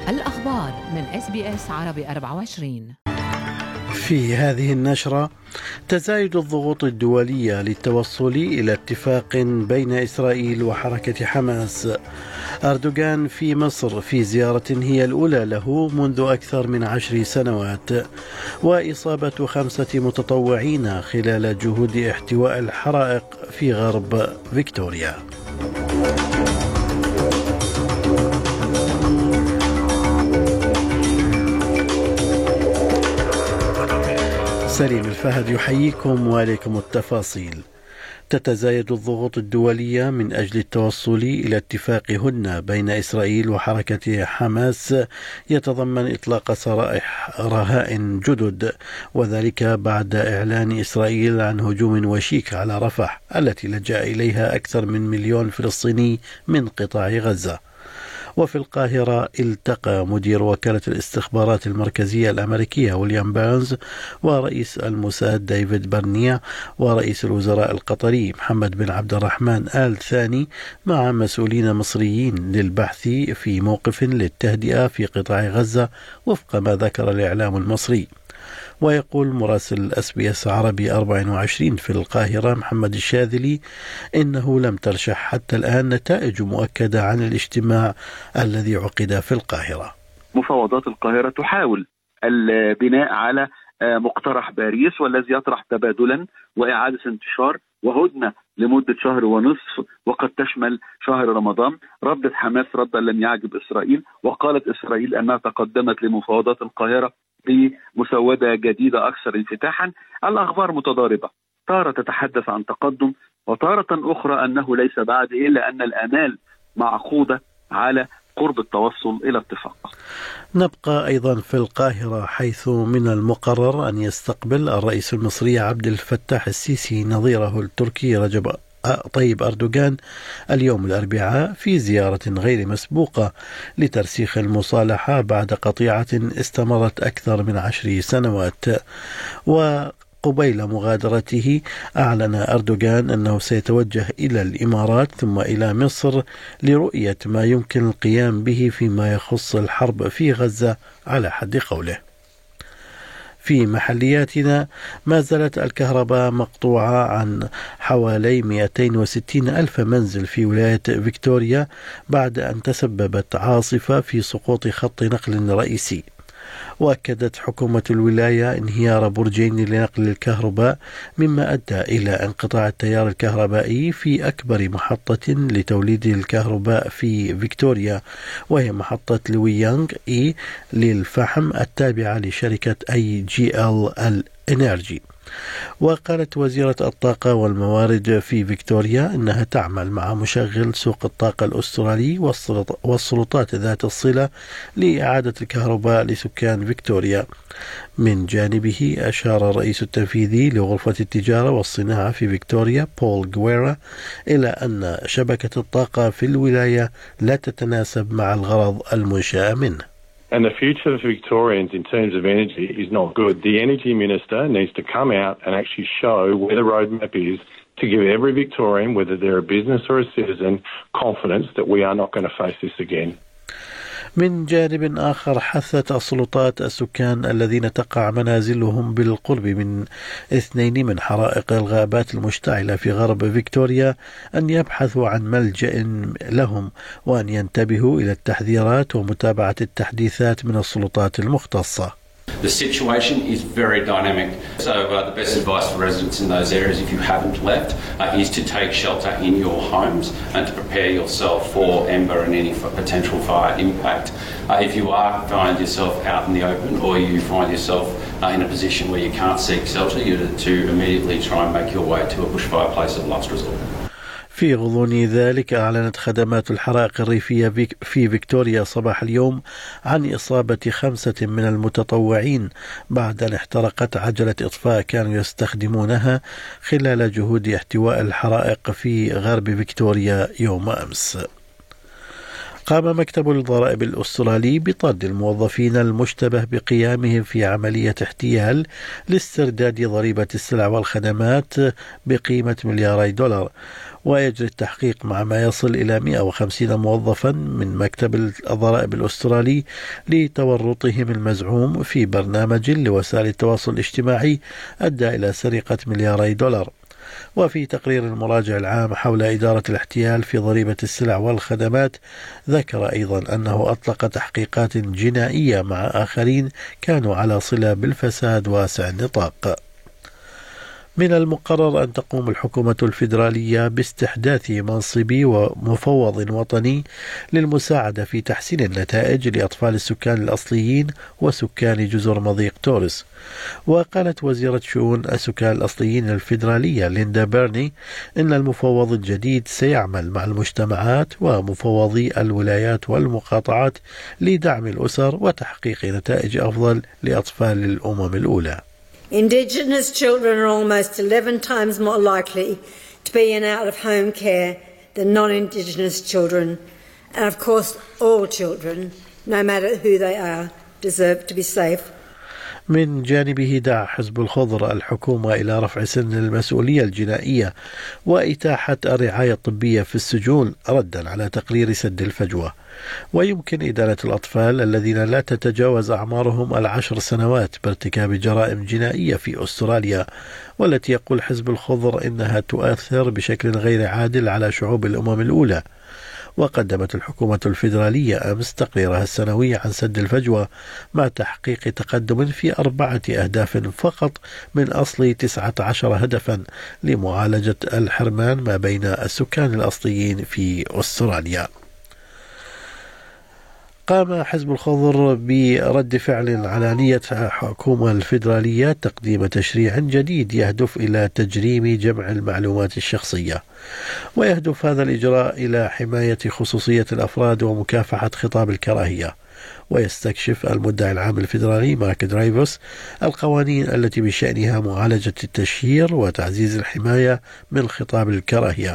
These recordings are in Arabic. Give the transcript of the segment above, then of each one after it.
الأخبار من SBS عربي 24. في هذه النشرة: تزايد الضغوط الدولية للتوصل إلى اتفاق بين إسرائيل وحركة حماس. أردوغان في مصر في زيارة هي الأولى له منذ أكثر من 10 سنوات. وإصابة 5 متطوعين خلال جهود احتواء الحرائق في غرب فيكتوريا. سليم الفهد يحييكم وعليكم التفاصيل. تتزايد الضغوط الدولية من أجل التوصل إلى اتفاق هدنة بين إسرائيل وحركة حماس يتضمن إطلاق سرائح رهائن جدد، وذلك بعد إعلان إسرائيل عن هجوم وشيك على رفح التي لجأ إليها أكثر من 1,000,000 فلسطيني من قطاع غزة. وفي القاهرة التقى مدير وكالة الاستخبارات المركزية الأمريكية ويليام بيرنز ورئيس الموساد ديفيد برنيع ورئيس الوزراء القطري محمد بن عبد الرحمن آل ثاني مع مسؤولين مصريين للبحث في موقف للتهدئة في قطاع غزة وفق ما ذكر الإعلام المصري. ويقول مراسل SBS عربي 24 في القاهرة محمد الشاذلي إنه لم ترشح حتى الآن نتائج مؤكدة عن الاجتماع الذي عقد في القاهرة. مفاوضات القاهرة تحاول البناء على مقترح باريس والذي يطرح تبادلا وإعادة انتشار وهدنة لمدة 1.5 شهر وقد تشمل شهر رمضان. ردت حماس ردا لم يعجب إسرائيل، وقالت إسرائيل أنها تقدمت لمفاوضات القاهرة بمسودة جديدة أكثر انفتاحا. الأخبار متضاربة، تارة تتحدث عن تقدم وتارة أخرى أنه ليس بعد، إلا أن الآمال معقودة على قرب التوصل إلى اتفاق. نبقى أيضا في القاهرة، حيث من المقرر أن يستقبل الرئيس المصري عبد الفتاح السيسي نظيره التركي رجب طيب أردوغان اليوم الأربعاء في زيارة غير مسبوقة لترسيخ المصالحة بعد قطيعة استمرت أكثر من 10 سنوات. وقبيل مغادرته أعلن أردوغان أنه سيتوجه إلى الإمارات ثم إلى مصر لرؤية ما يمكن القيام به فيما يخص الحرب في غزة على حد قوله. في محلياتنا، ما زالت الكهرباء مقطوعة عن حوالي 260,000 منزل في ولاية فيكتوريا بعد أن تسببت عاصفة في سقوط خط نقل رئيسي. وأكدت حكومة الولاية انهيار برجين لنقل الكهرباء، مما أدى إلى انقطاع التيار الكهربائي في أكبر محطة لتوليد الكهرباء في فيكتوريا، وهي محطة لويانغ إي للفحم التابعة لشركة AGL Energy. وقالت وزيرة الطاقة والموارد في فيكتوريا إنها تعمل مع مشغل سوق الطاقة الأسترالي والسلطات ذات الصلة لإعادة الكهرباء لسكان فيكتوريا. من جانبه أشار الرئيس التنفيذي لغرفة التجارة والصناعة في فيكتوريا بول غويرا إلى أن شبكة الطاقة في الولاية لا تتناسب مع الغرض المنشأ منه. And the future for Victorians in terms of energy is not good. The Energy Minister needs to come out and actually show where the roadmap is to give every Victorian, whether they're a business or a citizen, confidence that we are not going to face this again. من جانب آخر، حثت السلطات السكان الذين تقع منازلهم بالقرب من 2 من حرائق الغابات المشتعلة في غرب فيكتوريا أن يبحثوا عن ملجأ لهم، وأن ينتبهوا إلى التحذيرات ومتابعة التحديثات من السلطات المختصة. The situation is very dynamic, so the best advice for residents in those areas, if you haven't left, is to take shelter in your homes and to prepare yourself for ember and any potential fire impact. If you find yourself out in the open, or you find yourself in a position where you can't seek shelter, you're to immediately try and make your way to a bushfire place of last resort. في غضون ذلك، أعلنت خدمات الحرائق الريفية في فيكتوريا صباح اليوم عن إصابة 5 من المتطوعين بعد أن احترقت عجلة إطفاء كانوا يستخدمونها خلال جهود احتواء الحرائق في غرب فيكتوريا يوم أمس. قام مكتب الضرائب الأسترالي بطرد الموظفين المشتبه بقيامهم في عملية احتيال لاسترداد ضريبة السلع والخدمات بقيمة $2 مليار، ويجري التحقيق مع ما يصل إلى 150 موظفا من مكتب الضرائب الأسترالي لتورطهم المزعوم في برنامج لوسائل التواصل الاجتماعي أدى إلى سرقة $2 مليار. وفي تقرير المراجع العام حول إدارة الاحتيال في ضريبة السلع والخدمات ذكر أيضا أنه أطلق تحقيقات جنائية مع آخرين كانوا على صلة بالفساد واسع النطاق. من المقرر أن تقوم الحكومة الفيدرالية باستحداث منصب ومفوض وطني للمساعدة في تحسين النتائج لأطفال السكان الأصليين وسكان جزر مضيق توريس. وقالت وزيرة شؤون السكان الأصليين الفيدرالية ليندا بيرني إن المفوض الجديد سيعمل مع المجتمعات ومفوضي الولايات والمقاطعات لدعم الأسر وتحقيق نتائج أفضل لأطفال الأمم الأولى. Indigenous children are almost 11 times more likely to be in out-of-home care than non-Indigenous children. And of course, all children, no matter who they are, deserve to be safe. من جانبه دعا حزب الخضر الحكومة إلى رفع سن المسؤولية الجنائية وإتاحة الرعاية الطبية في السجون ردا على تقرير سد الفجوة. ويمكن إدانة الأطفال الذين لا تتجاوز أعمارهم 10 سنوات بارتكاب جرائم جنائية في أستراليا، والتي يقول حزب الخضر إنها تؤثر بشكل غير عادل على شعوب الأمم الأولى. وقدمت الحكومة الفيدرالية أمس تقريرها السنوي عن سد الفجوة مع تحقيق تقدم في 4 أهداف فقط من أصل 19 هدفا لمعالجة الحرمان ما بين السكان الأصليين في أستراليا. قام حزب الخضر برد فعل على نية الحكومة الفيدرالية تقديم تشريع جديد يهدف إلى تجريم جمع المعلومات الشخصية، ويهدف هذا الإجراء إلى حماية خصوصية الأفراد ومكافحة خطاب الكراهية. ويستكشف المدعي العام الفيدرالي مارك درايفوس القوانين التي بشأنها معالجة التشهير وتعزيز الحماية من خطاب الكراهية.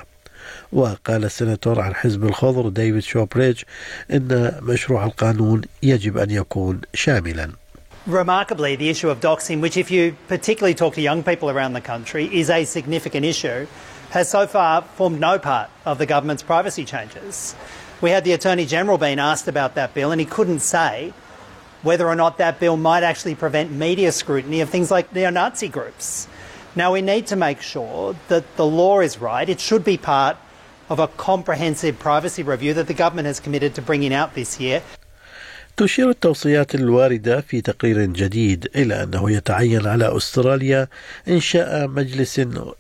وقال السناتور عن حزب الخضر ديفيد شوبريج إن مشروع القانون يجب أن يكون شاملا. Remarkably, the issue of doxing, which if you particularly talk to young people around the country is a significant issue, has so far formed no part of the government's privacy changes. We had the Attorney General being asked about that bill and he couldn't say whether or not that bill might actually prevent media scrutiny of things like neo-Nazi groups. Now, we need to make sure that the law is right. It should be part of a comprehensive privacy review that the government has committed to bringing out this year. تشير التوصيات الواردة في تقرير جديد إلى أنه يتعين على أستراليا إنشاء مجلس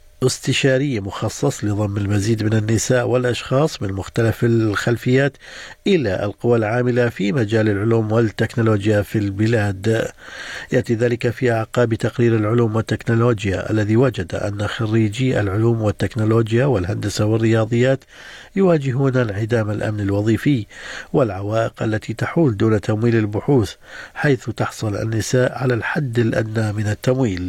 استشاري مخصص لضم المزيد من النساء والأشخاص من مختلف الخلفيات إلى القوى العاملة في مجال العلوم والتكنولوجيا في البلاد. يأتي ذلك في أعقاب تقرير العلوم والتكنولوجيا الذي وجد أن خريجي العلوم والتكنولوجيا والهندسة والرياضيات يواجهون انعدام الأمن الوظيفي والعوائق التي تحول دون تمويل البحوث، حيث تحصل النساء على الحد الأدنى من التمويل.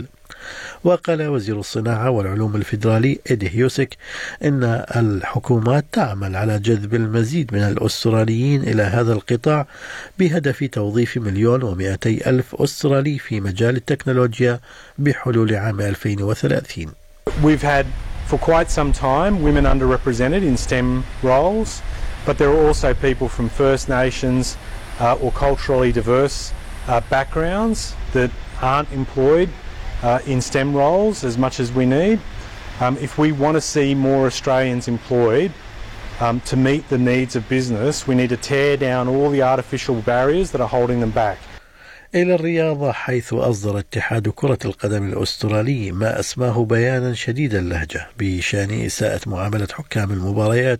وقال وزير الصناعة والعلوم الفيدرالي إيدي هيوسك إن الحكومات تعمل على جذب المزيد من الأستراليين إلى هذا القطاع بهدف توظيف 1,200,000 أسترالي في مجال التكنولوجيا بحلول عام 2030. We've had for quite some time women underrepresented in STEM roles, but there are also people from First Nations or culturally diverse backgrounds that aren't employed in STEM roles as much as we need. If we want to see more Australians employed to meet the needs of business, we need to tear down all the artificial barriers that are holding them back. إلى الرياضة، حيث أصدر اتحاد كرة القدم الأسترالي ما أسماه بيانا شديد اللهجة بشأن إساءة معاملة حكام المباريات،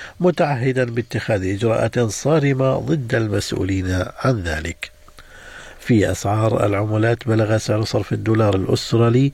متعهدا باتخاذ إجراءات صارمة ضد المسؤولين عن ذلك. في أسعار العملات بلغ سعر صرف الدولار الأسترالي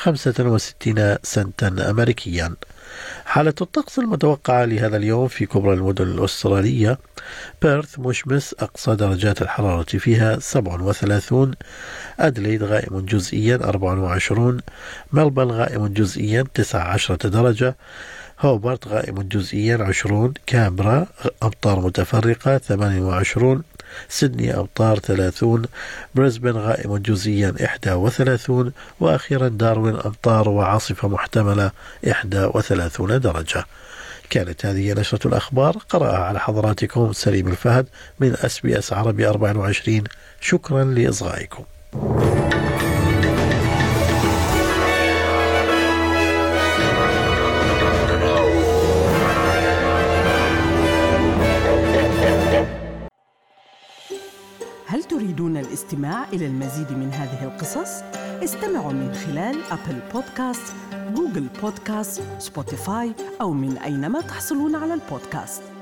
65 سنتا أمريكيا. حالة الطقس المتوقعة لهذا اليوم في كبرى المدن الأسترالية: بيرث مشمس أقصى درجات الحرارة فيها 37، أدليد غائم جزئيا 24، ملبورن غائم جزئيا 19 درجة، هوبارت غائم جزئيا 20، كامبرا أمطار متفرقة 28، سيدني أمطار 30، بريسبن غائم جزئيا 31، وأخيرا داروين أمطار وعاصفة محتملة 31 درجة. كانت هذه نشرة الأخبار، قرأها على حضراتكم سليم الفهد من SBS عربي 24. شكرا لإصغائكم. هل تريدون الاستماع إلى المزيد من هذه القصص؟ استمعوا من خلال أبل بودكاست، جوجل بودكاست، سبوتيفاي أو من أينما تحصلون على البودكاست.